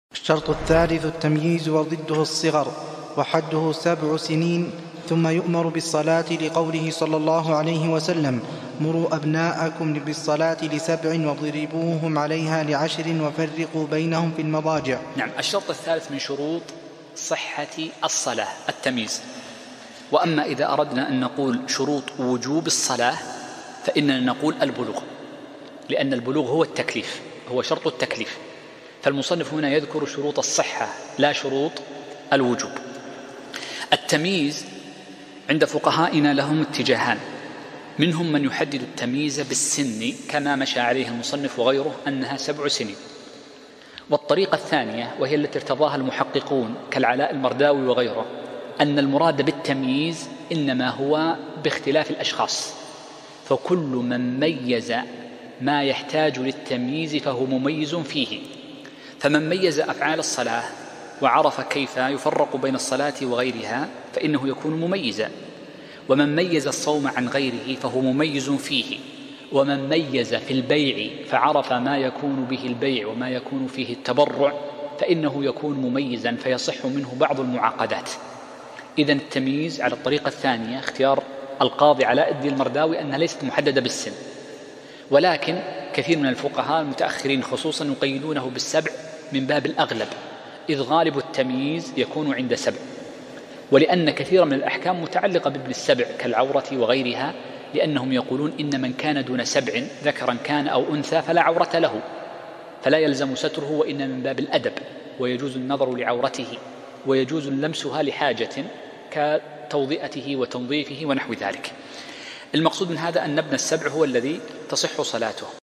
الشرط الثالث التمييز وضده الصغر، وحده 7 سنين. ثم يؤمر بالصلاة لقوله صلى الله عليه وسلم: مروا أبناءكم بالصلاة ل7 واضربوهم عليها ل10 وفرقوا بينهم في المضاجع. نعم. الشرط الثالث من شروط صحة الصلاة التمييز. وأما إذا أردنا أن نقول شروط وجوب الصلاة فإننا نقول البلوغ، لأن البلوغ هو التكليف، هو شرط التكليف. فالمصنف هنا يذكر شروط الصحة لا شروط الوجوب. التمييز عند فقهائنا لهم اتجاهان، منهم من يحدد التمييز بالسن كما مشى عليه المصنف وغيره أنها 7 سنين، والطريقة الثانية وهي التي ارتضاها المحققون كالعلاء المرداوي وغيره أن المراد بالتمييز إنما هو باختلاف الأشخاص، فكل من ميز ما يحتاج للتمييز فهو مميز فيه. فمن ميز أفعال الصلاة وعرف كيف يفرق بين الصلاة وغيرها فإنه يكون مميزا، ومن ميز الصوم عن غيره فهو مميز فيه، ومن ميز في البيع فعرف ما يكون به البيع وما يكون فيه التبرع فإنه يكون مميزا فيصح منه بعض المعاقدات. إذن التمييز على الطريقة الثانية اختيار القاضي علاء الدين المرداوي أنها ليست محددة بالسن، ولكن كثير من الفقهاء المتأخرين خصوصا يقيدونه بال7 من باب الأغلب، إذ غالب التمييز يكون عند 7، ولأن كثير من الأحكام متعلقة بابن ال7 كالعورة وغيرها، لأنهم يقولون إن من كان دون 7 ذكرا كان أو أنثى فلا عورة له، فلا يلزم ستره، وإن من باب الأدب، ويجوز النظر لعورته ويجوز لمسها لحاجة كتوضئته وتنظيفه ونحو ذلك. المقصود من هذا أن ابن ال7 هو الذي تصح صلاته.